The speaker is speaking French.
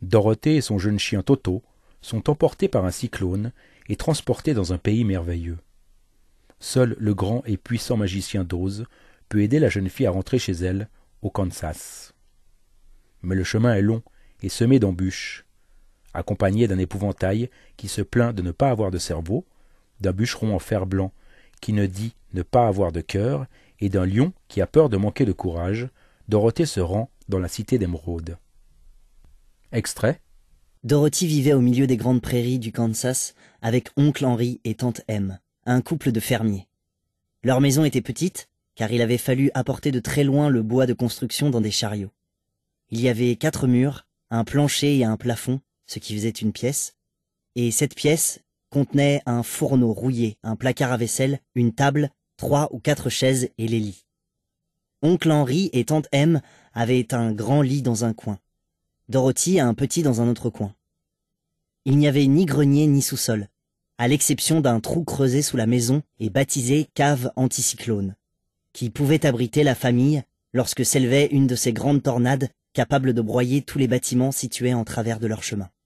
Dorothée et son jeune chien Toto sont emportés par un cyclone et transportés dans un pays merveilleux. Seul le grand et puissant magicien d'Oz peut aider la jeune fille à rentrer chez elle, au Kansas. Mais le chemin est long et semé d'embûches. Accompagné d'un épouvantail qui se plaint de ne pas avoir de cerveau, d'un bûcheron en fer blanc qui ne dit ne pas avoir de cœur, et d'un lion qui a peur de manquer de courage, Dorothée se rend dans la cité d'Émeraude. Extrait. Dorothy vivait au milieu des grandes prairies du Kansas avec oncle Henry et tante Em, un couple de fermiers. Leur maison était petite, car il avait fallu apporter de très loin le bois de construction dans des chariots. Il y avait 4 murs, un plancher et un plafond, ce qui faisait une pièce, et cette pièce contenait un fourneau rouillé, un placard à vaisselle, une table, 3 ou 4 chaises et les lits. Oncle Henry et tante Em avaient un grand lit dans un coin. Dorothy un petit dans un autre coin. Il n'y avait ni grenier ni sous-sol, à l'exception d'un trou creusé sous la maison et baptisé cave anticyclone, qui pouvait abriter la famille lorsque s'élevait une de ces grandes tornades capables de broyer tous les bâtiments situés en travers de leur chemin.